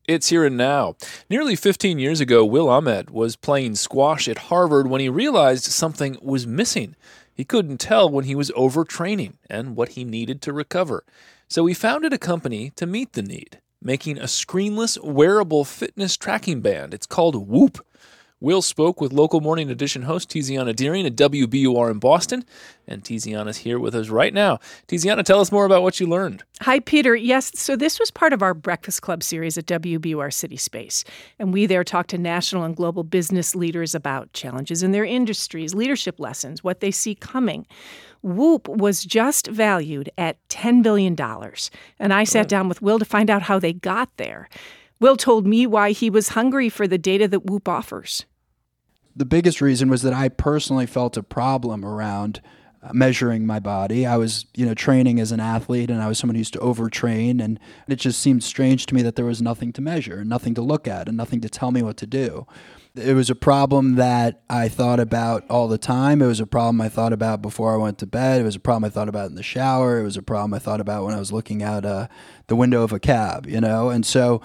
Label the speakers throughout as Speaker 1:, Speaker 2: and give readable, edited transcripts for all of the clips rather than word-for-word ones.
Speaker 1: It's here and now. Nearly 15 years ago, Will Ahmed was playing squash at Harvard when he realized something was missing. He couldn't tell when he was overtraining and what he needed to recover. So he founded a company to meet the need, making a screenless, wearable fitness tracking band. It's called Whoop. Will spoke with local Morning Edition host Tiziana Deering at WBUR in Boston, and Tiziana's here with us right now. Tiziana, tell us more about what you learned.
Speaker 2: Hi, Peter. Yes, so this was part of our Breakfast Club series at WBUR City Space, and we there talked to national and global business leaders about challenges in their industries, leadership lessons, what they see coming. Whoop was just valued at $10 billion, and I sat down with Will to find out how they got there. Will told me why he was hungry for the data that Whoop offers.
Speaker 3: The biggest reason was that I personally felt a problem around measuring my body. I was, training as an athlete, and I was someone who used to overtrain, and it just seemed strange to me that there was nothing to measure, nothing to look at, and nothing to tell me what to do. It was a problem that I thought about all the time. It was a problem I thought about before I went to bed. It was a problem I thought about in the shower. It was a problem I thought about when I was looking out the window of a cab, and so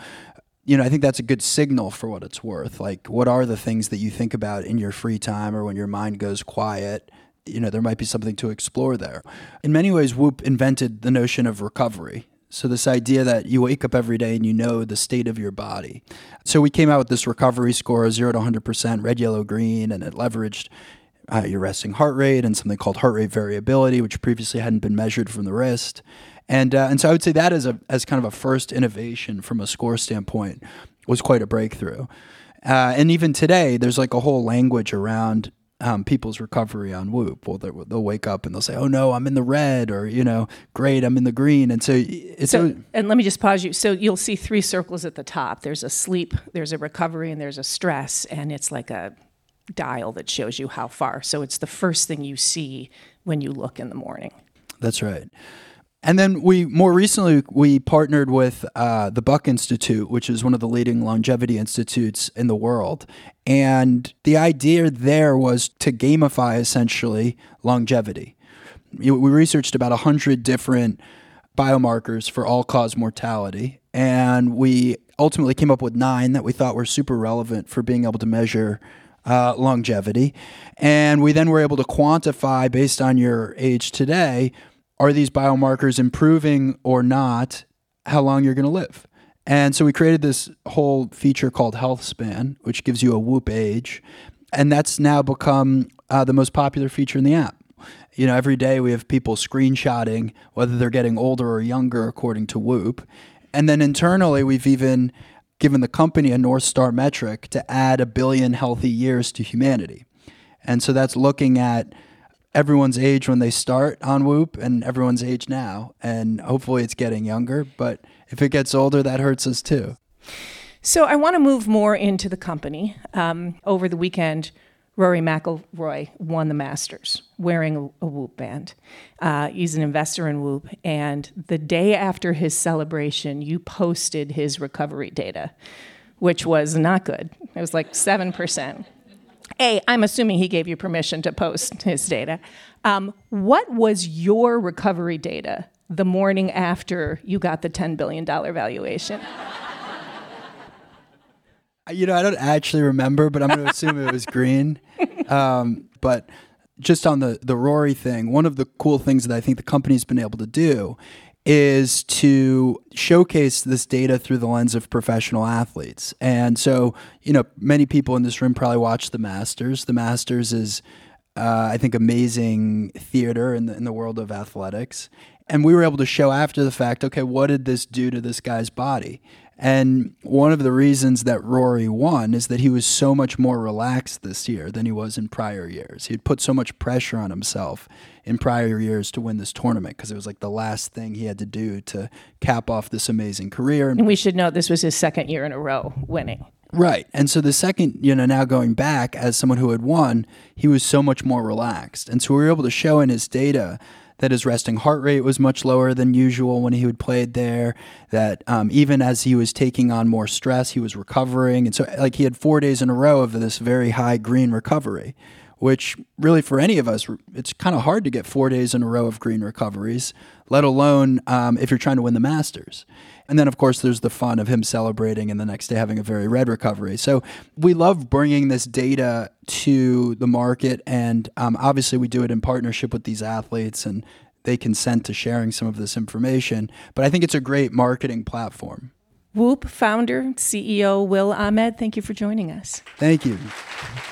Speaker 3: I think that's a good signal for what it's worth. Like, what are the things that you think about in your free time or when your mind goes quiet? There might be something to explore there. In many ways, Whoop invented the notion of recovery. So this idea that you wake up every day and you know the state of your body. So we came out with this recovery score, 0 to 100%, red, yellow, green, and it leveraged your resting heart rate and something called heart rate variability, which previously hadn't been measured from the wrist. And so I would say that as kind of a first innovation from a score standpoint was quite a breakthrough. And even today, there's like a whole language around people's recovery on Whoop. Well, they'll wake up and they'll say, "Oh no, I'm in the red," or "Great, I'm in the green." And so
Speaker 2: and let me just pause you. So you'll see 3 circles at the top. There's a sleep, there's a recovery, and there's a stress, and it's like a dial that shows you how far. So it's the first thing you see when you look in the morning.
Speaker 3: That's right. And then more recently, we partnered with the Buck Institute, which is one of the leading longevity institutes in the world. And the idea there was to gamify, essentially, longevity. We researched about 100 different biomarkers for all-cause mortality, and we ultimately came up with 9 that we thought were super relevant for being able to measure longevity. And we then were able to quantify, based on your age today, are these biomarkers improving or not, how long you're going to live? And so we created this whole feature called Health Span, which gives you a Whoop age. And that's now become the most popular feature in the app. Every day we have people screenshotting whether they're getting older or younger according to Whoop. And then internally, we've even given the company a North Star metric to add 1 billion healthy years to humanity. And so that's looking at everyone's age when they start on Whoop and everyone's age now. And hopefully it's getting younger, but if it gets older, that hurts us too.
Speaker 2: So I want to move more into the company. Over the weekend, Rory McIlroy won the Masters wearing a Whoop band. He's an investor in Whoop. And the day after his celebration, you posted his recovery data, which was not good. It was like 7%. I'm assuming he gave you permission to post his data. What was your recovery data the morning after you got the $10 billion valuation?
Speaker 3: I don't actually remember, but I'm going to assume it was green. But just on the Rory thing, one of the cool things that I think the company's been able to do is to showcase this data through the lens of professional athletes. And so, many people in this room probably watch the Masters. The Masters is, I think, amazing theater in the world of athletics. And we were able to show after the fact, okay, what did this do to this guy's body? And one of the reasons that Rory won is that he was so much more relaxed this year than he was in prior years. He had put so much pressure on himself in prior years to win this tournament because it was like the last thing he had to do to cap off this amazing career.
Speaker 2: And we should note this was his second year in a row winning.
Speaker 3: Right. And so the second, now going back as someone who had won, he was so much more relaxed. And so we were able to show in his data that his resting heart rate was much lower than usual when he had played there, that even as he was taking on more stress, he was recovering. And so he had 4 days in a row of this very high green recovery, which really for any of us, it's kind of hard to get 4 days in a row of green recoveries, let alone if you're trying to win the Masters. And then, of course, there's the fun of him celebrating and the next day having a very red recovery. So we love bringing this data to the market. And obviously, we do it in partnership with these athletes, and they consent to sharing some of this information. But I think it's a great marketing platform.
Speaker 2: Whoop founder, CEO Will Ahmed, thank you for joining us.
Speaker 3: Thank you.